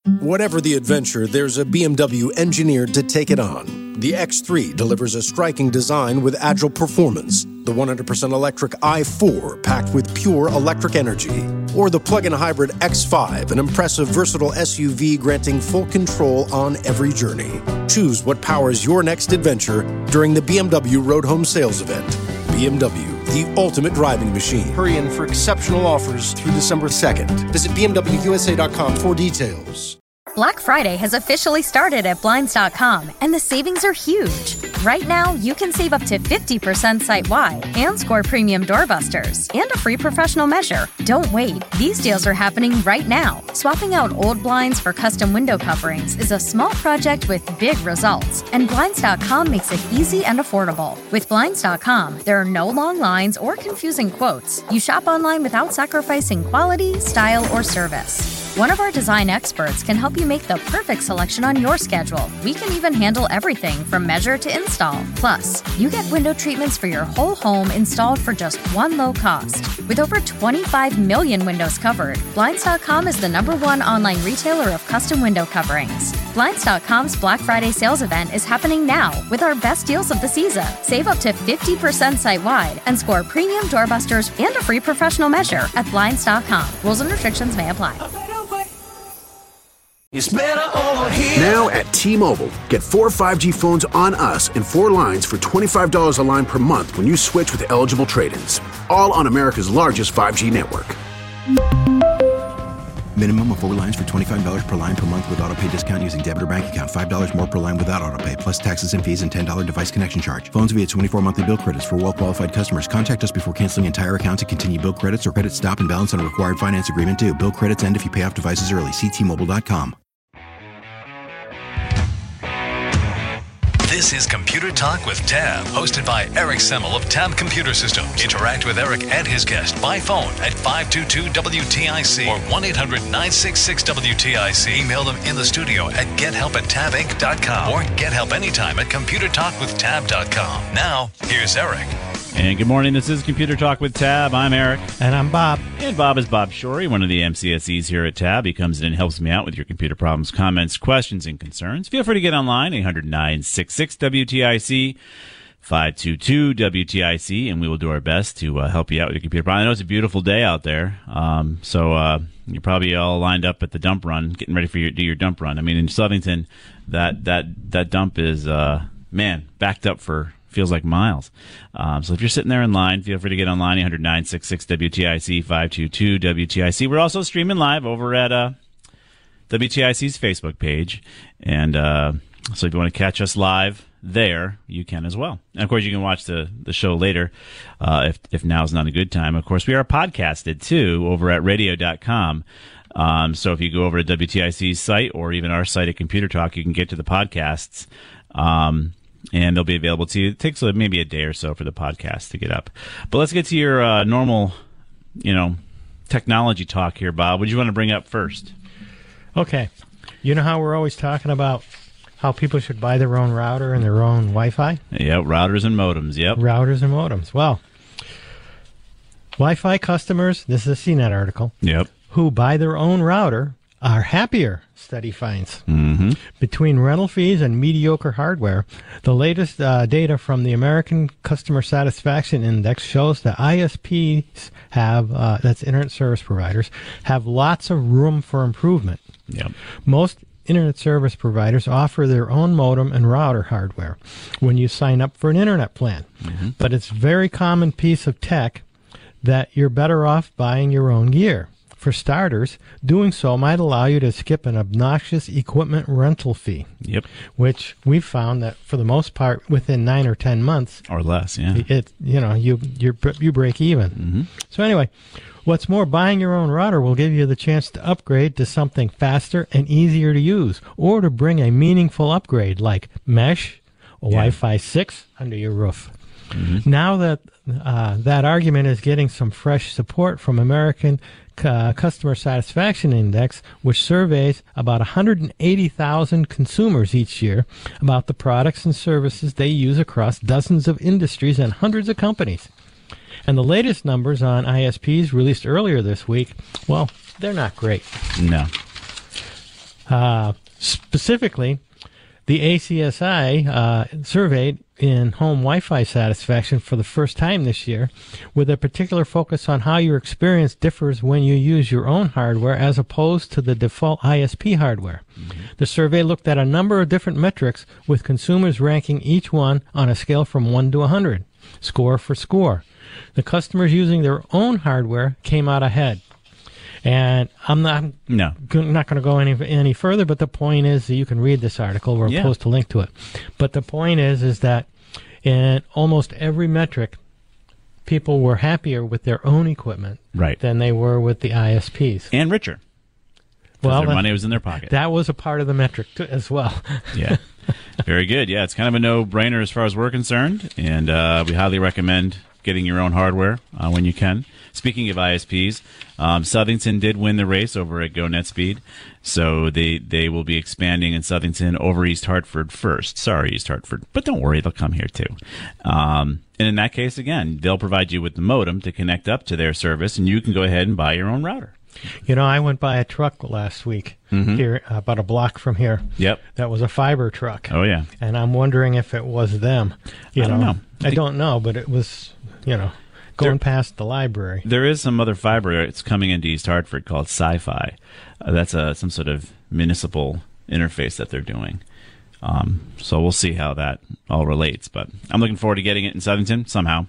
Whatever the adventure, there's a BMW engineered to take it on. The X3 delivers a striking design with agile performance. The 100% electric i4 packed with pure electric energy. Or the plug-in hybrid X5, an impressive versatile SUV granting full control on every journey. Choose what powers your next adventure during the BMW Road Home Sales Event. BMW, the ultimate driving machine. Hurry in for exceptional offers through December 2nd. Visit BMWUSA.com for details. Black Friday has officially started at Blinds.com, and the savings are huge. Right now, you can save up to 50% site-wide and score premium doorbusters and a free professional measure. Don't wait. These deals are happening right now. Swapping out old blinds for custom window coverings is a small project with big results, and Blinds.com makes it easy and affordable. With Blinds.com, there are no long lines or confusing quotes. You shop online without sacrificing quality, style, or service. One of our design experts can help you make the perfect selection on your schedule. We can even handle everything from measure to install. Plus, you get window treatments for your whole home installed for just one low cost. With over 25 million windows covered, Blinds.com is the #1 online retailer of custom window coverings. Blinds.com's Black Friday sales event is happening now with our best deals of the season. Save up to 50% site-wide and score premium doorbusters and a free professional measure at Blinds.com. Rules and restrictions may apply. It's better over here. Now at T-Mobile, get 4 5G phones on us and 4 lines for $25 a line per month when you switch with eligible trade-ins. All on America's largest 5G network. Minimum of 4 lines for $25 per line per month with autopay discount using debit or bank account. $5 more per line without autopay, plus taxes and fees and $10 device connection charge. Phones via 24 monthly bill credits for well-qualified customers. Contact us before canceling entire account to continue bill credits or credit stop and balance on a required finance agreement due. Bill credits end if you pay off devices early. See T-Mobile.com. This is Computer Talk with Tab, hosted by Eric Semmel of Tab Computer Systems. Interact with Eric and his guest by phone at 522-WTIC or 1-800-966-WTIC. Email them in the studio at gethelp@tabinc.com or get help anytime at computertalkwithtab.com. Now, here's Eric. And good morning. This is Computer Talk with Tab. I'm Eric. And I'm Bob. And Bob is Bob Shorey, one of the MCSEs here at Tab. He comes in and helps me out with your computer problems, comments, questions, and concerns. Feel free to get online, 800-966-WTIC, 522-WTIC, and we will do our best to help you out with your computer problem. I know it's a beautiful day out there, so you're probably all lined up at the dump run, getting ready for do your dump run. I mean, in Southington, that dump is, backed up for feels like miles. So if you're sitting there in line, feel free to get online, 800-966-WTIC, 522-WTIC. We're also streaming live over at WTIC's Facebook page. And so if you want to catch us live there, you can as well. And, of course, you can watch the show later if now's not a good time. Of course, we are podcasted, too, over at radio.com. So if you go over to WTIC's site or even our site at Computer Talk, you can get to the podcasts. And they'll be available to you. It takes maybe a day or so for the podcast to get up. But let's get to your normal, technology talk here, Bob. What do you want to bring up first? Okay. You know how we're always talking about how people should buy their own router and their own Wi-Fi? Yep, routers and modems, yep. Routers and modems. Well, Wi-Fi customers, this is a CNET article, yep, who buy their own router are happier, study finds. Mm-hmm. Between rental fees and mediocre hardware, the latest data from the American Customer Satisfaction Index shows that ISPs have, that's Internet Service Providers, have lots of room for improvement. Yep. Most Internet Service Providers offer their own modem and router hardware when you sign up for an Internet plan. Mm-hmm. But it's a very common piece of tech that you're better off buying your own gear. For starters, doing so might allow you to skip an obnoxious equipment rental fee. Yep. Which we've found that for the most part, within 9 or 10 months or less, yeah, you break even. Mm-hmm. So anyway, what's more, buying your own router will give you the chance to upgrade to something faster and easier to use, or to bring a meaningful upgrade like mesh or Wi-Fi 6 under your roof. Mm-hmm. Now that that argument is getting some fresh support from American Customer Satisfaction Index, which surveys about 180,000 consumers each year about the products and services they use across dozens of industries and hundreds of companies. And the latest numbers on ISPs released earlier this week, well, they're not great. No. Specifically, the ACSI surveyed in-home Wi-Fi satisfaction for the first time this year, with a particular focus on how your experience differs when you use your own hardware as opposed to the default ISP hardware. Mm-hmm. The survey looked at a number of different metrics, with consumers ranking each one on a scale from 1 to 100, score for score. The customers using their own hardware came out ahead. And I'm not going to go any further, but the point is that you can read this article. We'll post a link to it. But the point is that in almost every metric, people were happier with their own equipment than they were with the ISPs. And richer. Well, their money was in their pocket. That was a part of the metric as well. Yeah. Very good. Yeah, it's kind of a no-brainer as far as we're concerned. And we highly recommend getting your own hardware when you can. Speaking of ISPs, Southington did win the race over at Go NetSpeed, so they will be expanding in Southington over East Hartford first. Sorry, East Hartford, but don't worry, they'll come here too. And in that case, again, they'll provide you with the modem to connect up to their service, and you can go ahead and buy your own router. You know, I went by a truck last week here, about a block from here. Yep. That was a fiber truck. Oh, yeah. And I'm wondering if it was them. I don't know. I don't know, but it was, going past the library. There is some other fiber. It's coming into East Hartford called Sci-Fi. That's some sort of municipal interface that they're doing. So we'll see how that all relates. But I'm looking forward to getting it in Southington somehow.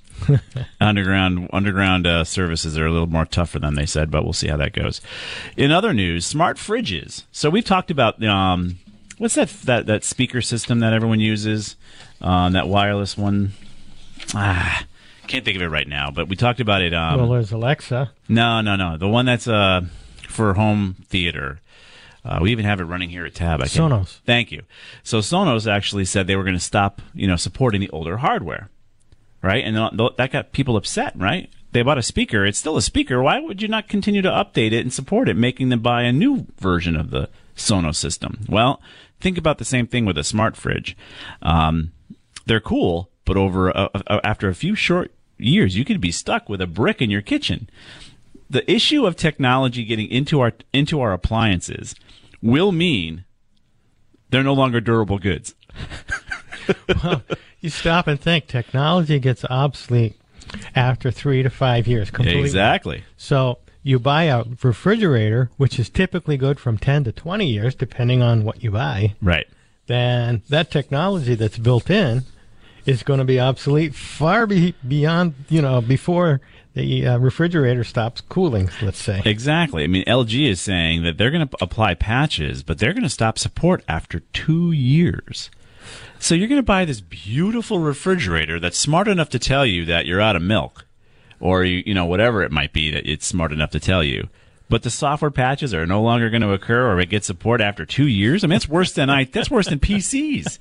Underground services are a little more tougher than they said, but we'll see how that goes. In other news, smart fridges. So we've talked about what's that speaker system that everyone uses, that wireless one. Can't think of it right now, but we talked about it. Well, there's Alexa. No. The one that's for home theater. We even have it running here at Tab. Sonos. Thank you. So Sonos actually said they were going to stop, supporting the older hardware, right? And that got people upset, right? They bought a speaker. It's still a speaker. Why would you not continue to update it and support it, making them buy a new version of the Sonos system? Well, think about the same thing with a smart fridge. They're cool, but after a few short years, you could be stuck with a brick in your kitchen. The issue of technology getting into our appliances will mean they're no longer durable goods. Well, you stop and think. Technology gets obsolete after 3 to 5 years. Completely. Exactly. So you buy a refrigerator, which is typically good from 10 to 20 years, depending on what you buy. Right. Then that technology that's built in is going to be obsolete far beyond, before the refrigerator stops cooling, let's say. Exactly. I mean, LG is saying that they're going to apply patches, but they're going to stop support after 2 years. So you're going to buy this beautiful refrigerator that's smart enough to tell you that you're out of milk, or whatever it might be that it's smart enough to tell you. But the software patches are no longer going to occur, or it gets support after 2 years. I mean, that's worse than PCs.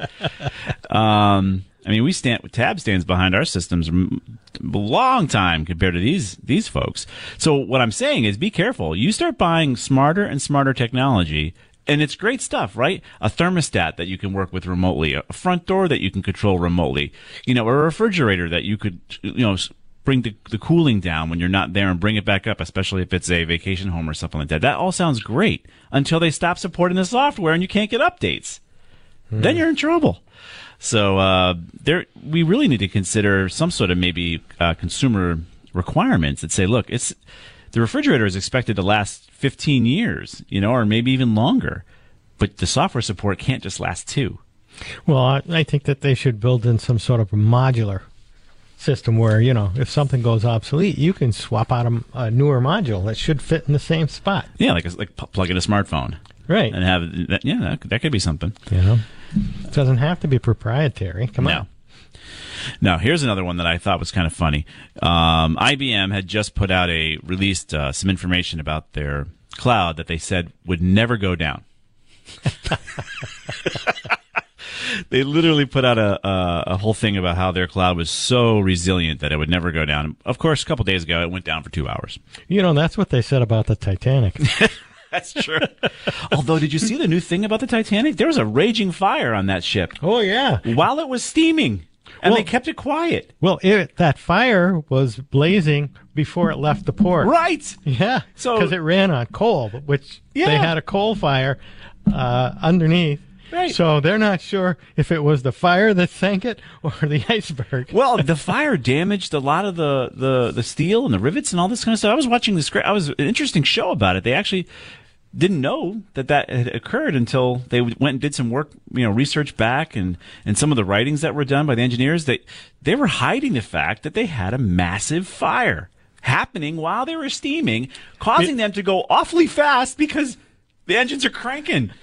Tab stands behind our systems a long time compared to these folks. So what I'm saying is, be careful. You start buying smarter and smarter technology, and it's great stuff, right? A thermostat that you can work with remotely, a front door that you can control remotely, a refrigerator that you could, bring the cooling down when you're not there and bring it back up, especially if it's a vacation home or something like that. That all sounds great until they stop supporting the software and you can't get updates. Then you're in trouble. So we really need to consider some sort of maybe consumer requirements that say, look, the refrigerator is expected to last 15 years, or maybe even longer, but the software support can't just last 2. Well, I think that they should build in some sort of modular system where, if something goes obsolete, you can swap out a newer module that should fit in the same spot. Yeah, like plug in a smartphone. Right. And have that. Yeah, that could be something. It doesn't have to be proprietary. Come on. Now, here's another one that I thought was kind of funny. IBM had just released some information about their cloud that they said would never go down. They literally put out a whole thing about how their cloud was so resilient that it would never go down. Of course, a couple days ago, it went down for 2 hours. That's what they said about the Titanic. That's true. Although, did you see the new thing about the Titanic? There was a raging fire on that ship. Oh, yeah. While it was steaming. And they kept it quiet. Well, that fire was blazing before it left the port. Right. Yeah. So because it ran on coal, which they had a coal fire underneath. Right. So they're not sure if it was the fire that sank it or the iceberg. Well, the fire damaged a lot of the steel and the rivets and all this kind of stuff. I was watching this. It was an interesting show about it. They actually didn't know that had occurred until they went and did some work, research back and some of the writings that were done by the engineers. They were hiding the fact that they had a massive fire happening while they were steaming, causing them to go awfully fast because the engines are cranking.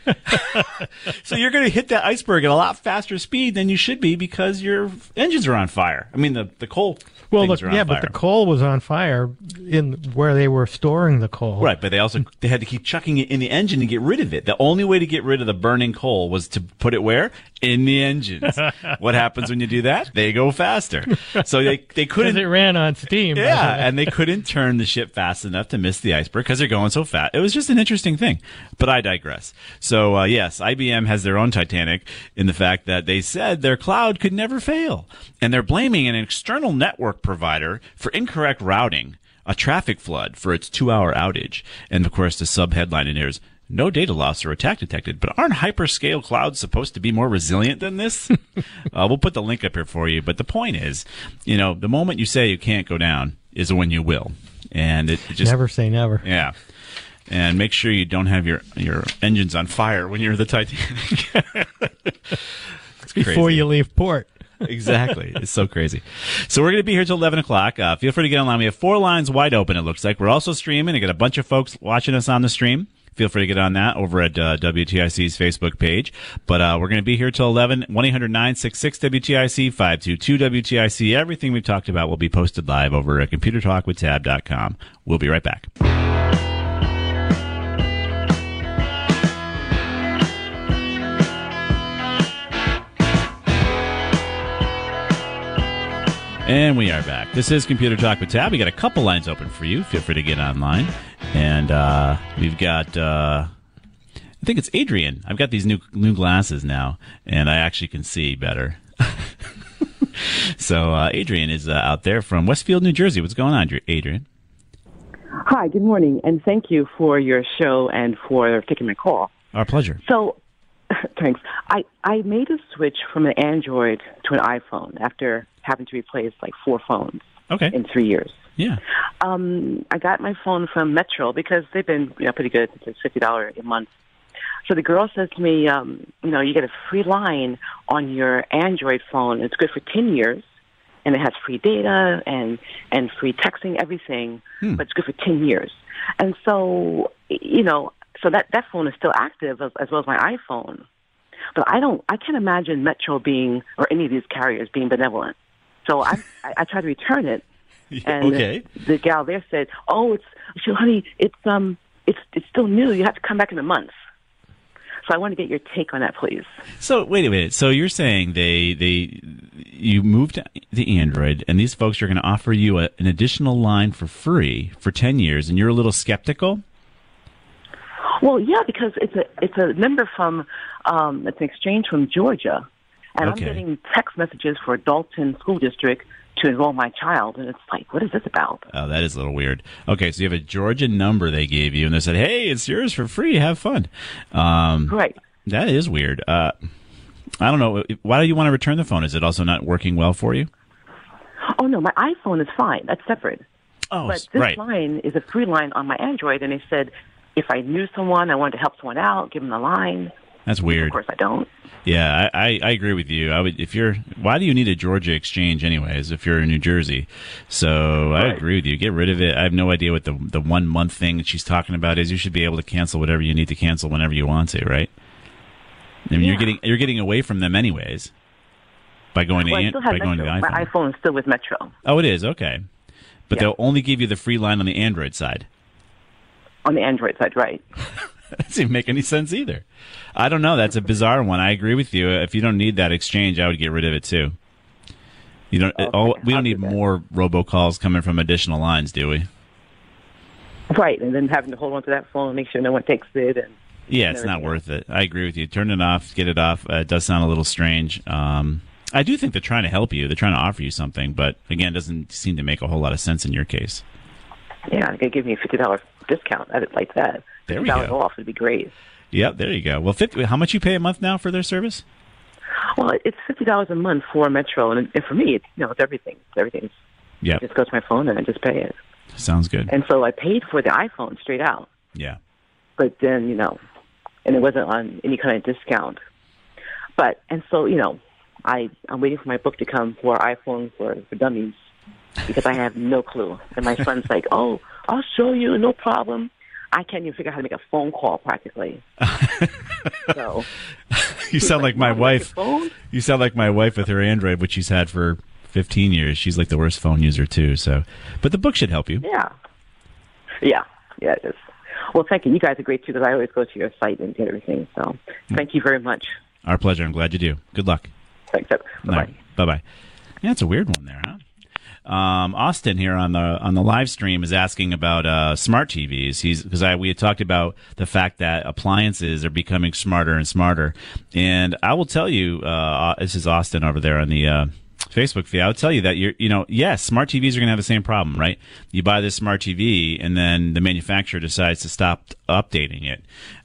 So you're going to hit that iceberg at a lot faster speed than you should be because your engines are on fire. I mean, the coal things are on fire. But the coal was on fire in where they were storing the coal. Right, but they had to keep chucking it in the engine to get rid of it. The only way to get rid of the burning coal was to put it where? In the engines. What happens when you do that? They go faster. So they couldn't. Because it ran on steam. Yeah, and they couldn't turn the ship fast enough to miss the iceberg because they're going so fast. It was just an interesting thing. But I digress. So, yes, IBM has their own Titanic in the fact that they said their cloud could never fail. And they're blaming an external network provider for incorrect routing, a traffic flood for its 2-hour outage. And, of course, the sub-headline in here is, no data loss or attack detected. But aren't hyperscale clouds supposed to be more resilient than this? We'll put the link up here for you. But the point is, the moment you say you can't go down is when you will. And it just... Never say never. Yeah. And make sure you don't have your engines on fire when you're the Titanic. It's crazy. Before you leave port. Exactly. It's so crazy. So we're going to be here till 11 o'clock. Feel free to get online. We have 4 lines wide open, it looks like. We're also streaming. I got a bunch of folks watching us on the stream. Feel free to get on that over at WTIC's Facebook page. But we're going to be here till 11. 1-800-966-WTIC, 522-WTIC. Everything we've talked about will be posted live over at ComputerTalkWithTab.com. We'll be right back. And we are back. This is Computer Talk with Tab. We got a couple lines open for you. Feel free to get online. And we've got, I think it's Adrian. I've got these new glasses now, and I actually can see better. So Adrian is out there from Westfield, New Jersey. What's going on, Adrian? Hi, good morning, and thank you for your show and for taking my call. Our pleasure. So, thanks. I made a switch from an Android to an iPhone after having to replace like 4 phones in 3 years. Yeah. I got my phone from Metro because they've been pretty good. It's $50 a month. So the girl says to me, you get a free line on your Android phone. It's good for 10 years, and it has free data and free texting, everything, but it's good for 10 years. And so, so that phone is still active as well as my iPhone. But I can't imagine Metro being, or any of these carriers being benevolent. So I tried to return it, and the gal there said, honey, it's still new. You have to come back in a month. So I want to get your take on that, please. So wait a minute. So you're saying you moved to the Android, and these folks are going to offer you an additional line for free for 10 years, and you're a little skeptical? Well, yeah, because it's a number from it's an exchange from Georgia, and I'm getting text messages for Dalton School District to enroll my child, and it's like, what is this about? Oh, that is a little weird. Okay, so you have a Georgia number they gave you, and they said, hey, it's yours for free. Have fun. Right. That is weird. I don't know. Why do you want to return the phone? Is it also not working well for you? Oh, no, my iPhone is fine. That's separate. Oh, but this line is a free line on my Android, and they said if I knew someone, I wanted to help someone out, give them the line. That's weird. Of course, I don't. Yeah, I agree with you. Why do you need a Georgia exchange anyways if you're in New Jersey? So I agree with you. Get rid of it. I have no idea what the 1 month thing that she's talking about is. You should be able to cancel whatever you need to cancel whenever you want to, right? I mean, you're getting away from them anyways by going to the iPhone. My iPhone is still with Metro. Oh, it is? Okay. But they'll only give you the free line on the Android side. On the Android side, right. That doesn't even make any sense either. I don't know. That's a bizarre one. I agree with you. If you don't need that exchange, I would get rid of it too. We don't need more robocalls coming from additional lines, do we? Right, and then having to hold on to that phone and make sure no one takes it. Yeah, it's not worth it. I agree with you. Turn it off. Get it off. It does sound a little strange. I do think they're trying to help you. They're trying to offer you something, but again, it doesn't seem to make a whole lot of sense in your case. Yeah, they give me a $50 discount. I'd like that. There we go. $50 off would be great. Yep, there you go. Well, how much you pay a month now for their service? Well, it's $50 a month for Metro, and for me, it's it's everything. Everything's Yeah, just go to my phone and I just pay it. Sounds good. And so I paid for the iPhone straight out. Yeah. But then and it wasn't on any kind of discount. And so I'm waiting for my book to come for iPhone for Dummies because I have no clue. And my son's like, "Oh, I'll show you, no problem." I can't even figure out how to make a phone call practically. So you sound like my wife. You sound like my wife with her Android, which she's had for 15 years. She's like the worst phone user too. So, but the book should help you. Yeah, it is. Well, thank you. You guys are great too because I always go to your site and get everything. So, thank you very much. Our pleasure. I'm glad you do. Good luck. Thanks. Bye-bye. Bye-bye. Yeah, it's a weird one there, huh? Austin here on the live stream is asking about smart TVs. We had talked about the fact that appliances are becoming smarter and smarter, and I will tell you, this is Austin over there on the Facebook feed. I would tell you that yes, smart TVs are going to have the same problem, right? You buy this smart TV, and then the manufacturer decides to stop updating it,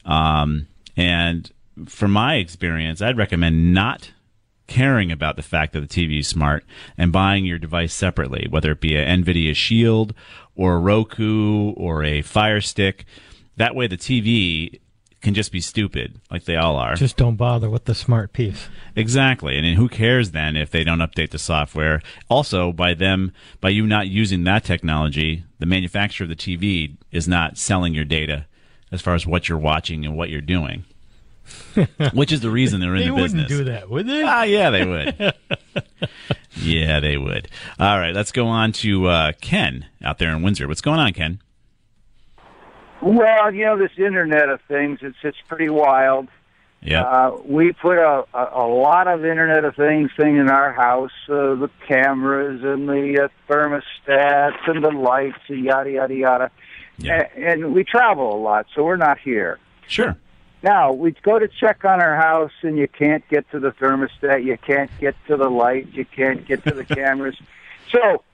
and from my experience, I'd recommend not caring about the fact that the TV is smart and buying your device separately, whether it be an NVIDIA Shield or a Roku or a Fire Stick. That way the TV can just be stupid, like they all are. Just don't bother with the smart piece. Exactly. And then who cares then if they don't update the software? Also, by you not using that technology, the manufacturer of the TV is not selling your data as far as what you're watching and what you're doing. Which is the reason they're in the business. They wouldn't do that, would they? Yeah, they would. Yeah, they would. All right, let's go on to Ken out there in Windsor. What's going on, Ken? Well, this Internet of Things, it's pretty wild. Yeah. We put a lot of Internet of Things thing in our house, the cameras and the thermostats and the lights, and yada, yada, yada. Yeah. And we travel a lot, so we're not here. Sure. Now, we go to check on our house, and you can't get to the thermostat, you can't get to the lights, you can't get to the cameras. So,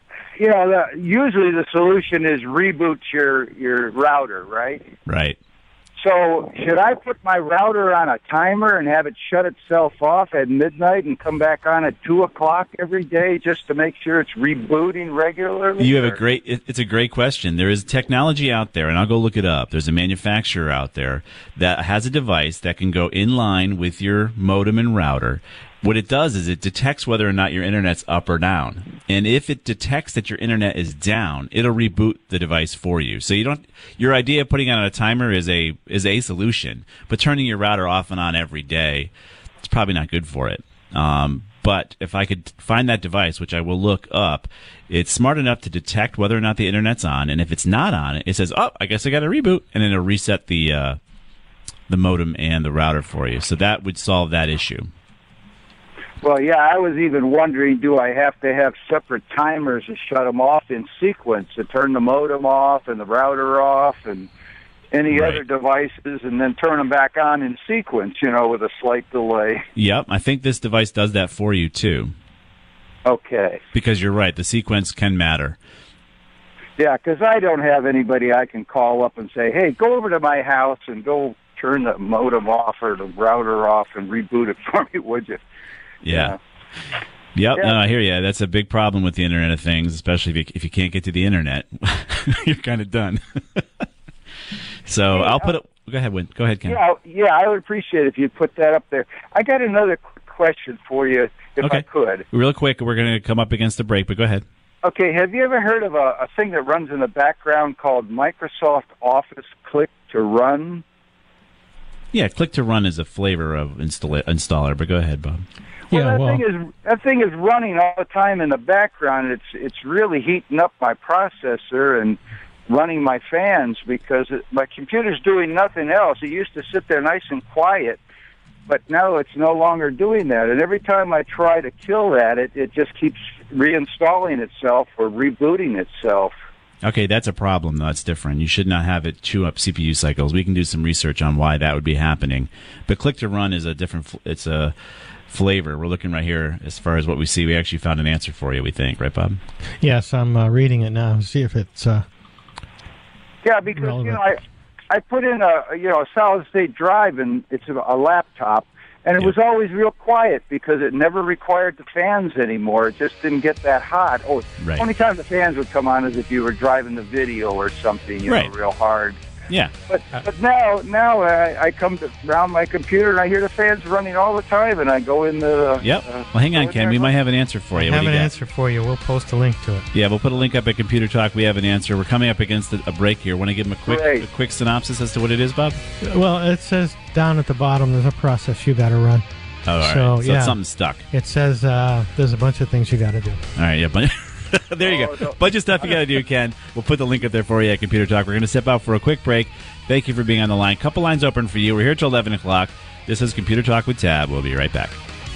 usually the solution is reboot your router, right? Right. So, should I put my router on a timer and have it shut itself off at midnight and come back on at 2 o'clock every day just to make sure it's rebooting regularly? It's a great question. There is technology out there, and I'll go look it up. There's a manufacturer out there that has a device that can go in line with your modem and router. What it does is it detects whether or not your internet's up or down. And if it detects that your internet is down, it'll reboot the device for you. So your idea of putting on a timer is a solution, but turning your router off and on every day, it's probably not good for it. But if I could find that device, which I will look up, it's smart enough to detect whether or not the internet's on. And if it's not on, it says, "Oh, I guess I got to reboot," and then it'll reset the modem and the router for you. So that would solve that issue. Well, yeah, I was even wondering, do I have to have separate timers to shut them off in sequence, to turn the modem off and the router off and any other devices, and then turn them back on in sequence, with a slight delay? Yep, I think this device does that for you, too. Okay. Because you're right, the sequence can matter. Yeah, because I don't have anybody I can call up and say, hey, go over to my house and go turn the modem off or the router off and reboot it for me, would you? Yeah. Yep. No, I hear you. That's a big problem with the Internet of Things, especially if you can't get to the Internet. You're kind of done. So I'll put it. Go ahead, Win. Go ahead, Ken. Yeah, I would appreciate it if you put that up there. I got another question for you, if I could. Real quick, we're going to come up against the break, but go ahead. Okay. Have you ever heard of a thing that runs in the background called Microsoft Office Click to Run? Yeah, Click to Run is a flavor of installer, but go ahead, Bob. That thing is running all the time in the background. It's really heating up my processor and running my fans because my computer's doing nothing else. It used to sit there nice and quiet, but now it's no longer doing that. And every time I try to kill that, it just keeps reinstalling itself or rebooting itself. Okay, that's a problem, though. That's different. You should not have it chew up CPU cycles. We can do some research on why that would be happening. But Click to Run is a different. It's a flavor. We're looking right here as far as what we see. We actually found an answer for you, we think. Right, Bob? Yes, I'm reading it now. See if it's Yeah, because relevant. I put in a solid state drive, and it's a laptop, and it was always real quiet because it never required the fans anymore. It just didn't get that hot. Oh, Right. Only time the fans would come on is if you were driving the video or something, you know, real hard. Yeah. But now I come around my computer and I hear the fans running all the time, and I go in the. Yep. Well, hang on, Ken. We might have an answer for you. I What have do an you got? answer for you. We'll post a link to it. Yeah, we'll put a link up at Computer Talk. We have an answer. We're coming up against a break here. Want to give them a Great. quick synopsis as to what it is, Bob? Well, it says down at the bottom there's a process you got to run. Oh, all right. So, So yeah. it's something stuck. It says there's a bunch of things you got to do. All right, yeah. There you go. Bunch of stuff you got to do, Ken. We'll put the link up there for you at Computer Talk. We're going to step out for a quick break. Thank you for being on the line. Couple lines open for you. We're here till 11 o'clock. This is Computer Talk with Tab. We'll be right back.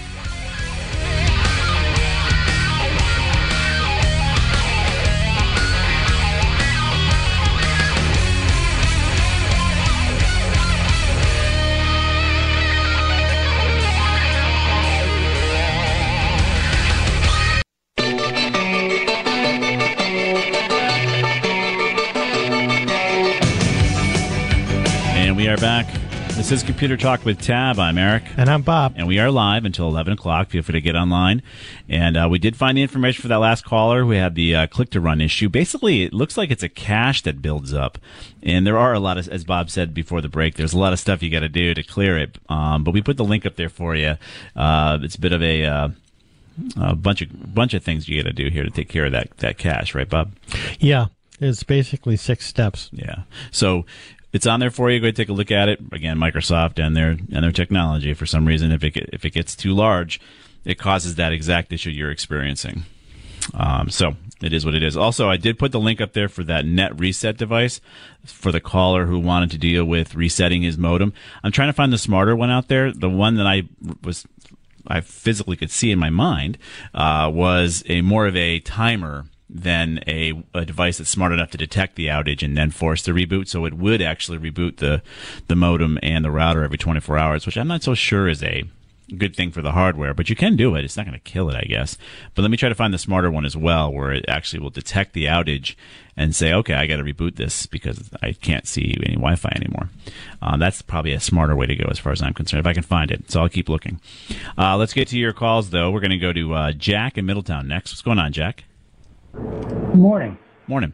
And we are back. This is Computer Talk with Tab. I'm Eric. And I'm Bob. And we are live until 11 o'clock. Feel free to get online. And we did find the information for that last caller. We had the click-to-run issue. Basically, it looks like it's a cache that builds up. And there are a lot of, as Bob said before the break, there's a lot of stuff you got to do to clear it. But we put the link up there for you. It's a bit of a bunch of things you got to do here to take care of that cache, right, Bob? Yeah, it's basically 6 steps. Yeah. So it's on there for you. Go ahead and take a look at it. Again, Microsoft and their technology. For some reason, if it gets too large, it causes that exact issue you're experiencing. So it is what it is. Also, I did put the link up there for that net reset device for the caller who wanted to deal with resetting his modem. I'm trying to find the smarter one out there. The one that I physically could see in my mind was a more of a timer than a device that's smart enough to detect the outage and then force the reboot. So it would actually reboot the modem and the router every 24 hours, which I'm not so sure is a good thing for the hardware, but you can do it. It's not going to kill it, I guess. But let me try to find the smarter one as well, where it actually will detect the outage and say, okay, I got to reboot this because I can't see any Wi-Fi anymore. That's probably a smarter way to go as far as I'm concerned, if I can find it. So I'll keep looking. Let's get to your calls, though. We're going to go to Jack in Middletown next. What's going on, Jack? Morning. Morning.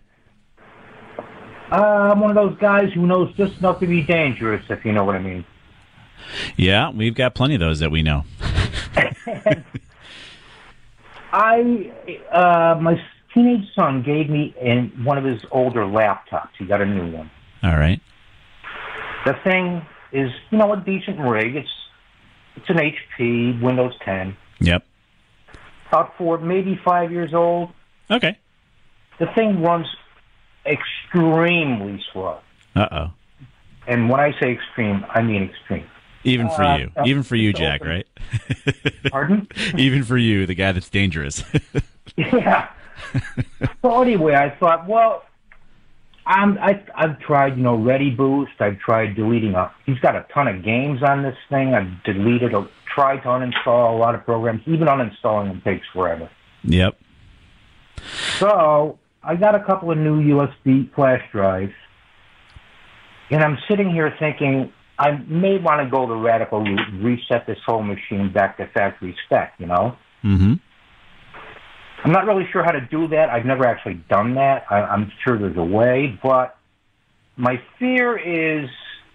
I'm one of those guys who knows just enough to be dangerous, if you know what I mean. Yeah, we've got plenty of those that we know. My teenage son gave me one of his older laptops. He got a new one. All right. The thing is, a decent rig. It's an HP, Windows 10. Yep. About 4, maybe 5 years old. Okay. The thing runs extremely slow. Uh-oh. And when I say extreme, I mean extreme. Even for you. Even for you, Jack, right? Pardon? Even for you, the guy that's dangerous. Yeah. So anyway, I thought, well, I've tried, Ready Boost. I've tried deleting he's got a ton of games on this thing. I've deleted, tried to uninstall a lot of programs. Even uninstalling them takes forever. Yep. So I got a couple of new USB flash drives, and I'm sitting here thinking I may want to go the radical route and reset this whole machine back to factory spec, Mm-hmm. I'm not really sure how to do that. I've never actually done that. I'm sure there's a way, but my fear is,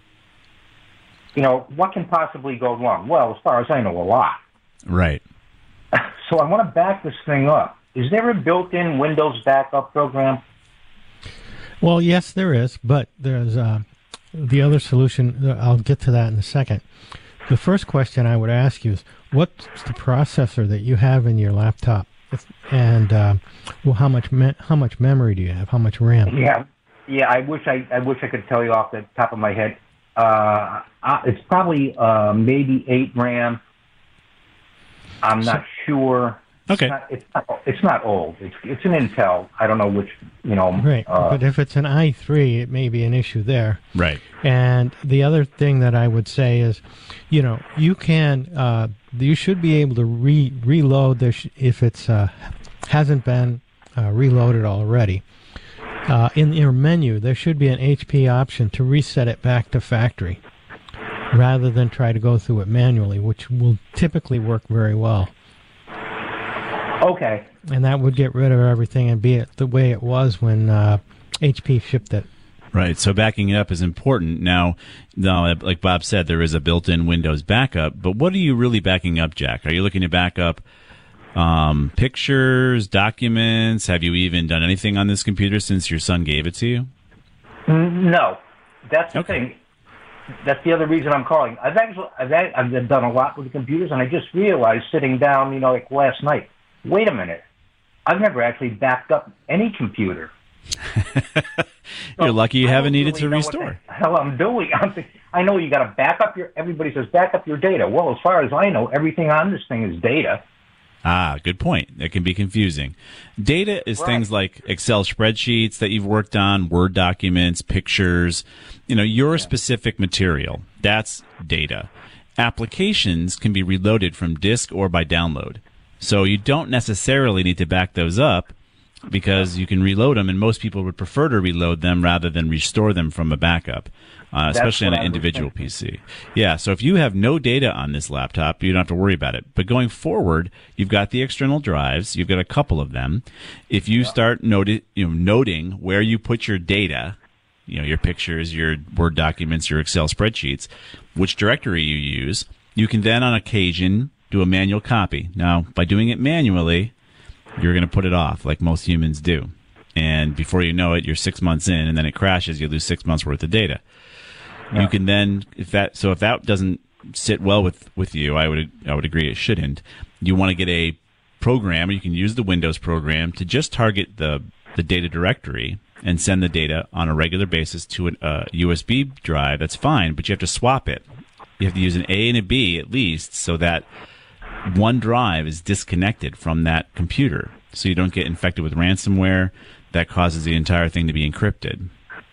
what can possibly go wrong? Well, as far as I know, a lot. Right. So I want to back this thing up. Is there a built-in Windows backup program? Well, yes, there is, but there's the other solution. I'll get to that in a second. The first question I would ask you is, what's the processor that you have in your laptop? And how much memory do you have? How much RAM? Yeah. I wish I could tell you off the top of my head. It's probably maybe 8 RAM. I'm not sure. Okay. It's not old. It's an Intel. I don't know which, Right. But if it's an i3, it may be an issue there. Right. And the other thing that I would say is, you should be able to reload this if it's hasn't been reloaded already. In your menu, there should be an HP option to reset it back to factory, rather than try to go through it manually, which will typically work very well. Okay. And that would get rid of everything and be it the way it was when HP shipped it. Right. So backing it up is important. Now, like Bob said, there is a built-in Windows backup. But what are you really backing up, Jack? Are you looking to back up pictures, documents? Have you even done anything on this computer since your son gave it to you? No. That's the thing. That's the other reason I'm calling. I've done a lot with the computers, and I just realized sitting down, like last night, wait a minute, I've never actually backed up any computer. You're lucky you haven't needed to restore. What the hell I'm doing? I know you got to back up everybody says back up your data. Well, as far as I know, everything on this thing is data. Ah, good point. That can be confusing. Data is things like Excel spreadsheets that you've worked on, Word documents, pictures, your specific material. That's data. Applications can be reloaded from disk or by download. So you don't necessarily need to back those up because you can reload them, and most people would prefer to reload them rather than restore them from a backup, especially on an individual PC. Yeah, so if you have no data on this laptop, you don't have to worry about it. But going forward, you've got the external drives. You've got a couple of them. If you start noting where you put your data, your pictures, your Word documents, your Excel spreadsheets, which directory you use, you can then on occasion do a manual copy. Now, by doing it manually, you're going to put it off like most humans do. And before you know it, you're 6 months in, and then it crashes. You lose 6 months worth of data. Yeah. You can then, if that doesn't sit well with you, I would agree it shouldn't. You want to get a program, or you can use the Windows program to just target the data directory and send the data on a regular basis to a USB drive. That's fine, but you have to swap it. You have to use an A and a B at least, so that one drive is disconnected from that computer, so you don't get infected with ransomware that causes the entire thing to be encrypted.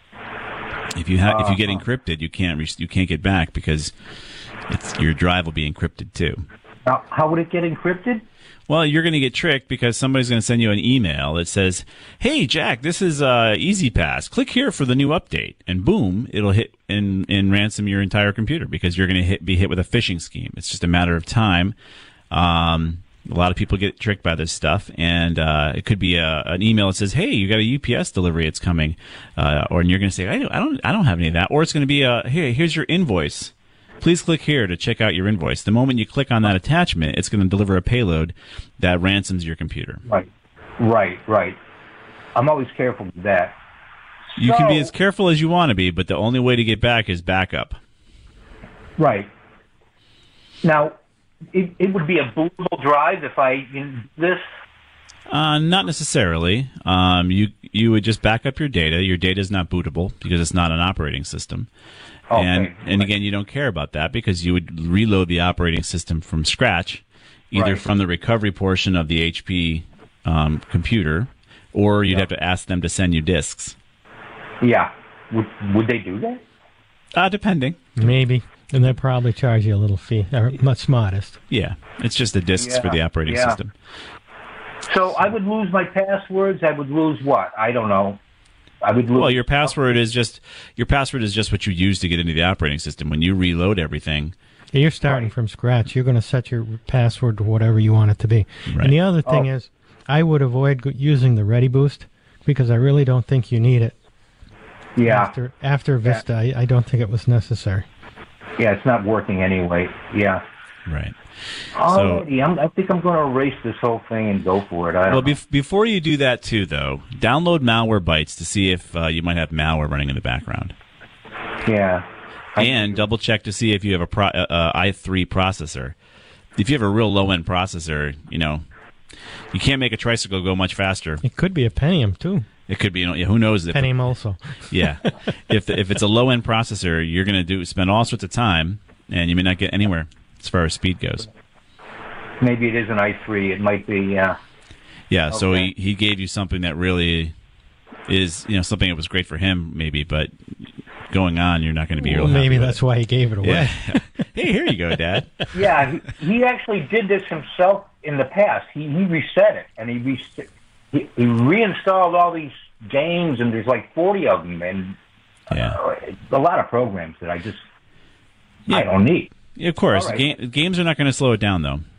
If you get encrypted, you can't get back because your drive will be encrypted too. Now, how would it get encrypted? Well, you're going to get tricked because somebody's going to send you an email that says, "Hey, Jack, this is EasyPass. Click here for the new update," and boom, it'll hit and ransom your entire computer because you're going to be hit with a phishing scheme. It's just a matter of time. A lot of people get tricked by this stuff, and it could be an email that says, "Hey, you got a UPS delivery; it's coming," and you're going to say, "I don't have any of that," or it's going to be, "Hey, here's your invoice. Please click here to check out your invoice." The moment you click on that attachment, it's going to deliver a payload that ransoms your computer. Right. I'm always careful with that. You can be as careful as you want to be, but the only way to get back is backup. Right. Now, it would be a bootable drive if I did this? Not necessarily. You would just back up your data. Your data is not bootable because it's not an operating system. Okay. And again, you don't care about that because you would reload the operating system from scratch, either from the recovery portion of the HP computer, or you'd have to ask them to send you disks. Yeah. Would they do that? Depending. Maybe. And they'll probably charge you a little fee, or much modest. Yeah. It's just the disks for the operating system. So I would lose my passwords. I would lose what? I don't know. Well, your password is just what you use to get into the operating system. When you reload everything, you're starting from scratch. You're going to set your password to whatever you want it to be. Right. And the other thing is, I would avoid using the ReadyBoost because I really don't think you need it. Yeah. After Vista, I don't think it was necessary. Yeah, it's not working anyway. Yeah. Right. Alrighty, I think I'm going to erase this whole thing and go for it. Before you do that, too, though, download Malwarebytes to see if you might have malware running in the background. Yeah. And double-check to see if you have a i3 processor. If you have a real low-end processor, you can't make a tricycle go much faster. It could be a Pentium, too. It could be, who knows? Pentium also. Yeah. If it's a low-end processor, you're going to spend all sorts of time, and you may not get anywhere as far as speed goes. maybe it is an i3. It might be. Yeah. Okay. So he gave you something that really is something that was great for him, maybe, but going on, you're not going to be. Well, maybe that's why he gave it away. Yeah. Hey, here you go, Dad. Yeah, he actually did this himself in the past. He reset it, and he reinstalled all these games, and there's like 40 of them, and a lot of programs that I don't need. Of course, Right. Games are not going to slow it down, though.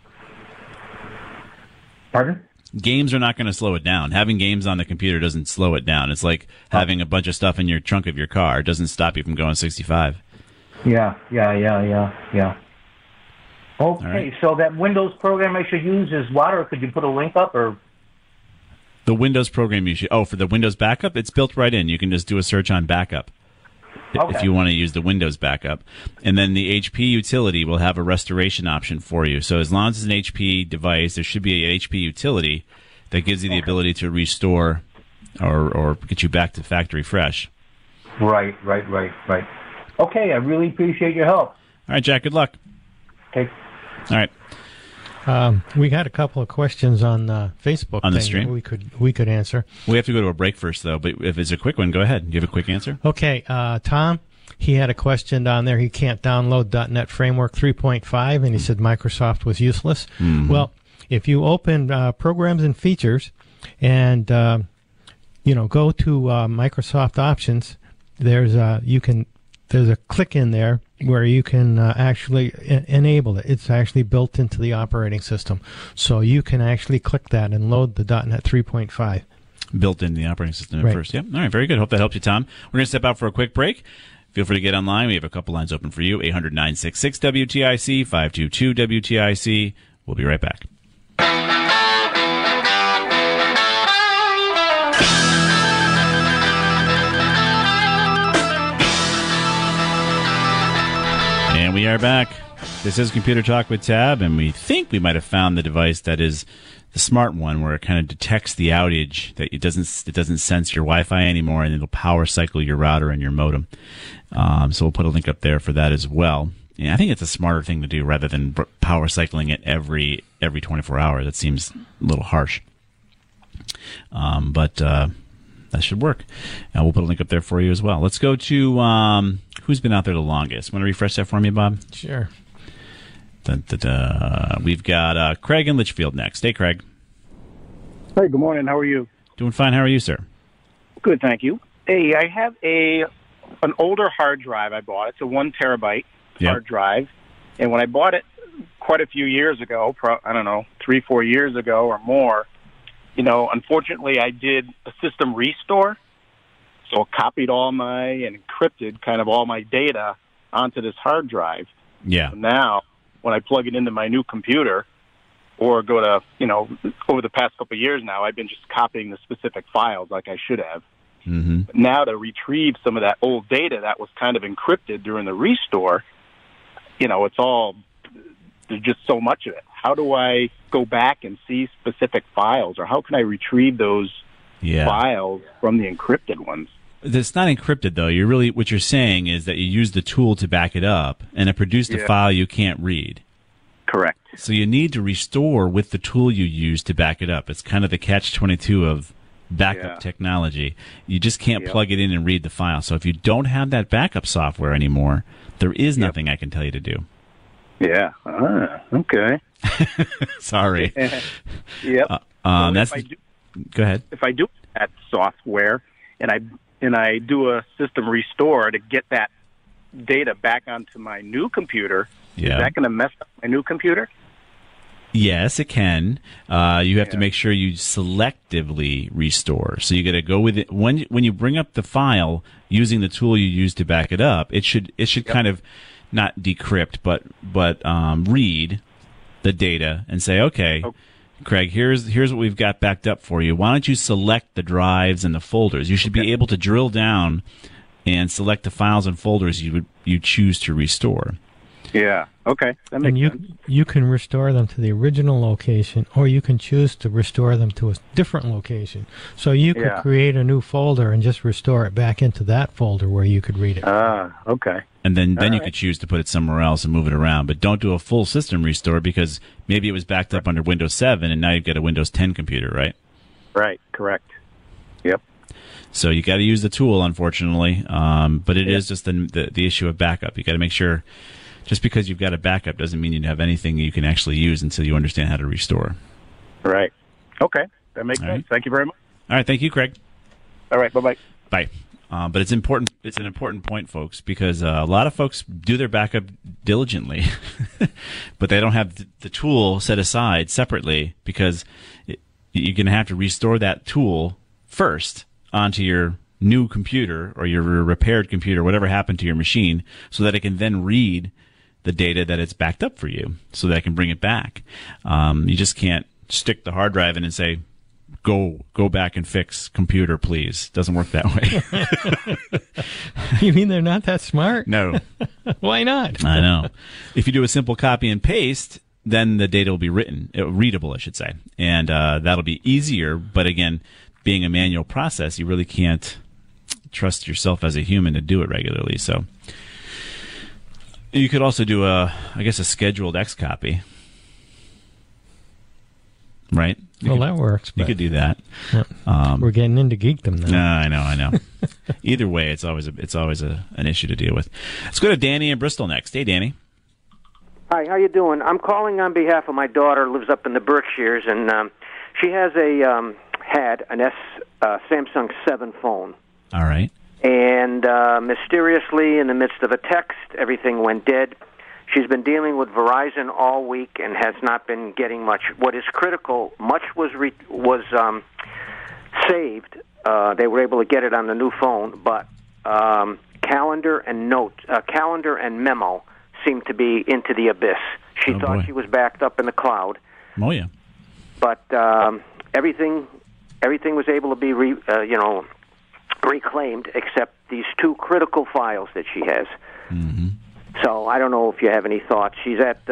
Pardon? Games are not going to slow it down. Having games on the computer doesn't slow it down. It's like having a bunch of stuff in your trunk of your car. It doesn't stop you from going 65. Yeah. Okay, right. So that Windows program I should use is what, or could you put a link up, or? The Windows program you should... Oh, for the Windows backup? It's built right in. You can just do a search on backup if you want to use the Windows backup. And then the HP utility will have a restoration option for you. So as long as it's an HP device, there should be an HP utility that gives you the ability to restore or get you back to factory fresh. Right. Okay, I really appreciate your help. All right, Jack, good luck. Okay. All right. We got a couple of questions on Facebook on the thing stream that we could answer. We have to go to a break first, though. But if it's a quick one, go ahead. Do you have a quick answer? Okay, Tom. He had a question down there. He can't download .NET Framework 3.5, and he said Microsoft was useless. Mm-hmm. Well, if you open Programs and Features, and go to Microsoft Options, there's a click in there where you can actually enable it. It's actually built into the operating system. So you can actually click that and load the .NET 3.5. Built into the operating system at Right. first. Yep. All right, very good. Hope that helps you, Tom. We're going to step out for a quick break. Feel free to get online. We have a couple lines open for you. 800-966-WTIC, 522-WTIC. We'll be right back. And we are back. This is Computer Talk with Tab, and we think we might have found the device that is the smart one, where it kind of detects the outage, that it doesn't sense your Wi-Fi anymore, and it'll power cycle your router and your modem. So we'll put a link up there for that as well. And I think it's a smarter thing to do rather than power cycling it every 24 hours. That seems a little harsh. But that should work. We'll put a link up there for you as well. Let's go to who's been out there the longest. Want to refresh that for me, Bob? Sure. We've got Craig in Litchfield next. Hey, Craig. Hey, good morning. How are you? Doing fine. How are you, sir? Good, thank you. Hey, I have an older hard drive I bought. It's a 1 terabyte hard drive. And when I bought it quite a few years ago, 3-4 years ago or more, unfortunately I did a system restore. So it copied and encrypted kind of all my data onto this hard drive. Yeah. So now, when I plug it into my new computer or go to, over the past couple of years now, I've been just copying the specific files like I should have. Mm-hmm. But now to retrieve some of that old data that was kind of encrypted during the restore, there's just so much of it. How do I go back and see specific files, or how can I retrieve those files from the encrypted ones? It's not encrypted, though. What you're saying is that you use the tool to back it up, and it produced a file you can't read. Correct. So you need to restore with the tool you use to back it up. It's kind of the catch-22 of backup technology. You just can't plug it in and read the file. So if you don't have that backup software anymore, there is nothing I can tell you to do. Yeah. Okay. Sorry. Yep. Go ahead. If I do that software and I do a system restore to get that data back onto my new computer, is that going to mess up my new computer? Yes, it can. You have to make sure you selectively restore. So you got to go with it when you bring up the file using the tool you use to back it up. It should kind of not decrypt, but read the data and say, okay, Craig, here's what we've got backed up for you. Why don't you select the drives and the folders? You should be able to drill down and select the files and folders you choose to restore. Yeah. Okay. That makes sense. You can restore them to the original location, or you can choose to restore them to a different location. So you could create a new folder and just restore it back into that folder where you could read it. Okay. And then you could choose to put it somewhere else and move it around. But don't do a full system restore, because maybe it was backed up under Windows 7 and now you've got a Windows 10 computer, right? Right. Correct. Yep. So you got to use the tool, unfortunately. But it is just the issue of backup. You got to make sure, just because you've got a backup doesn't mean you have anything you can actually use until you understand how to restore. Right. Okay. That makes sense. Right. Thank you very much. All right. Thank you, Craig. All right. Bye-bye. Bye. But it's important. It's an important point, folks, because a lot of folks do their backup diligently, but they don't have the tool set aside separately, because you're going to have to restore that tool first onto your new computer or your repaired computer, whatever happened to your machine, so that it can then read the data that it's backed up for you, so that it can bring it back. You just can't stick the hard drive in and say, Go back and fix computer, please. Doesn't work that way. You mean they're not that smart? No. Why not? I know. If you do a simple copy and paste, then the data will be readable, I should say. And that'll be easier. But again, being a manual process, you really can't trust yourself as a human to do it regularly. So you could also do a scheduled X copy. Right? That works. You could do that. We're getting into geekdom now. No, I know. Either way, it's always an issue to deal with. Let's go to Danny in Bristol next. Hey, Danny. Hi, how you doing? I'm calling on behalf of my daughter, lives up in the Berkshires, and she has had an Samsung 7 phone. All right. And mysteriously, in the midst of a text, everything went dead. She's been dealing with Verizon all week and has not been getting much. What is critical, much was saved. They were able to get it on the new phone, but calendar and memo seemed to be into the abyss. She thought she was backed up in the cloud. Oh yeah. But everything was able to be reclaimed except these 2 critical files that she has. Mm-hmm. So I don't know if you have any thoughts. She's at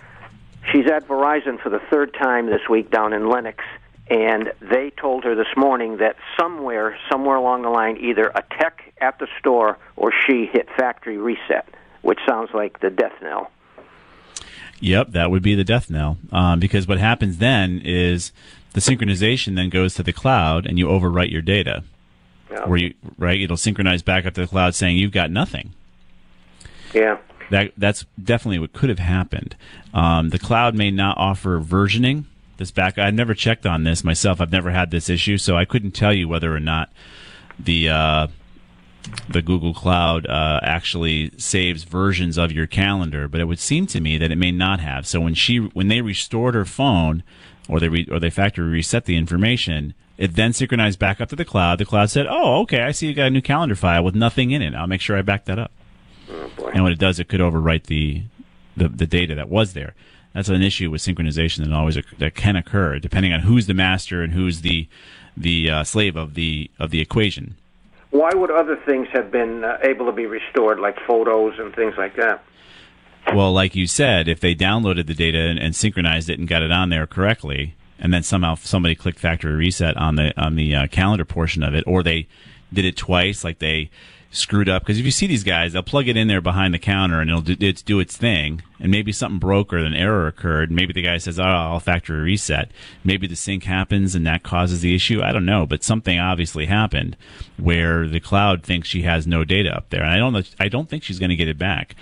Verizon for the 3rd time this week down in Lenox, and they told her this morning that somewhere along the line, either a tech at the store or she hit factory reset, which sounds like the death knell. Yep, that would be the death knell. Because what happens then is the synchronization then goes to the cloud, and you overwrite your data. Yeah. It'll synchronize back up to the cloud saying you've got nothing. Yeah. That's definitely what could have happened. The cloud may not offer versioning. I've never checked on this myself. I've never had this issue, so I couldn't tell you whether or not the Google Cloud actually saves versions of your calendar. But it would seem to me that it may not have. So when they restored her phone, or they factory reset the information, it then synchronized back up to the cloud. The cloud said, "Oh, okay, I see you got a new calendar file with nothing in it. I'll make sure I back that up." Oh, boy. And what it does, it could overwrite the data that was there. That's an issue with synchronization that can occur, depending on who's the master and who's the slave of the equation. Why would other things have been able to be restored, like photos and things like that? Well, like you said, if they downloaded the data and synchronized it and got it on there correctly, and then somehow somebody clicked factory reset on the calendar portion of it, or they did it twice, like they screwed up, because if you see these guys, they'll plug it in there behind the counter and it'll do its thing, and maybe something broke or an error occurred. Maybe the guy says, "Oh, I'll factory reset." Maybe the sync happens and that causes the issue. I don't know, but something obviously happened where the cloud thinks she has no data up there, and I don't think she's going to get it back,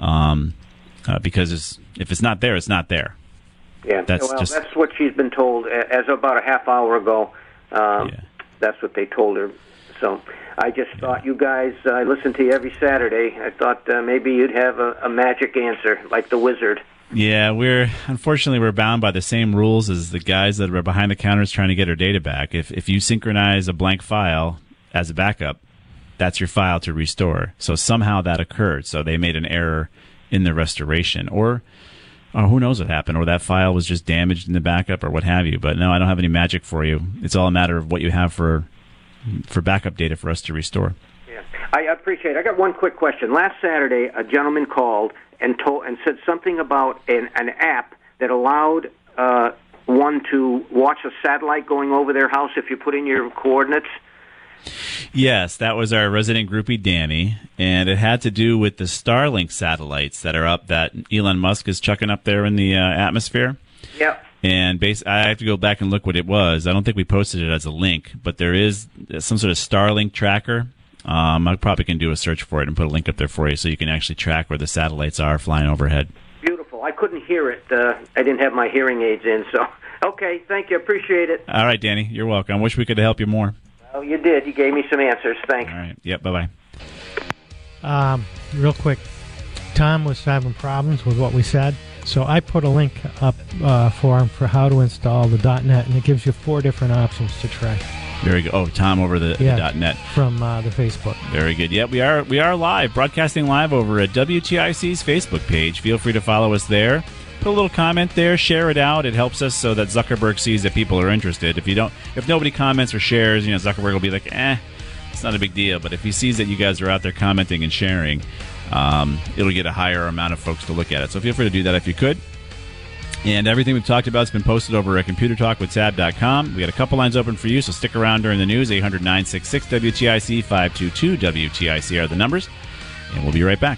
because if it's not there, it's not there. Yeah, that's what she's been told as of about a half hour ago. That's what they told her. So I just thought you guys, I listen to you every Saturday. I thought maybe you'd have a magic answer, like the wizard. Yeah, unfortunately we're bound by the same rules as the guys that are behind the counters trying to get our data back. If you synchronize a blank file as a backup, that's your file to restore. So somehow that occurred. So they made an error in the restoration, or who knows what happened, or that file was just damaged in the backup or what have you. But no, I don't have any magic for you. It's all a matter of what you have for backup data for us to restore. Yeah, I appreciate it. I got one quick question. Last Saturday, a gentleman called and said something about an app that allowed one to watch a satellite going over their house if you put in your coordinates. Yes, that was our resident groupie, Danny, and it had to do with the Starlink satellites that are up that Elon Musk is chucking up there in the atmosphere. Yep. And I have to go back and look what it was. I don't think we posted it as a link, but there is some sort of Starlink tracker. I probably can do a search for it and put a link up there for you so you can actually track where the satellites are flying overhead. Beautiful. I couldn't hear it. I didn't have my hearing aids in, so... Okay, thank you. Appreciate it. All right, Danny. You're welcome. I wish we could help you more. Oh, you did. You gave me some answers. Thanks. All right. Yep, bye-bye. Real quick, Tom was having problems with what we said, so I put a link up for him for how to install the .NET, and it gives you 4 different options to try. Very good. Oh, Tom over the .NET. From the Facebook. Very good. Yeah, we are live, broadcasting live over at WTIC's Facebook page. Feel free to follow us there. Put a little comment there, share it out. It helps us so that Zuckerberg sees that people are interested. If nobody comments or shares, Zuckerberg will be like, it's not a big deal. But if he sees that you guys are out there commenting and sharing, it'll get a higher amount of folks to look at it. So feel free to do that if you could. And everything we've talked about has been posted over at ComputerTalkWithTab.com. We got a couple lines open for you, so stick around during the news. 800-966-WTIC, 522-WTIC are the numbers. And we'll be right back.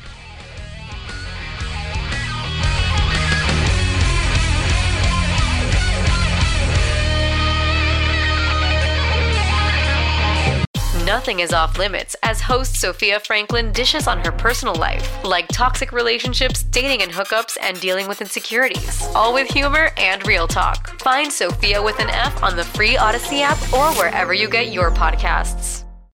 Nothing is off limits as host Sophia Franklin dishes on her personal life, like toxic relationships, dating and hookups, and dealing with insecurities. All with humor and real talk. Find Sophia with an F on the free Odyssey app or wherever you get your podcasts.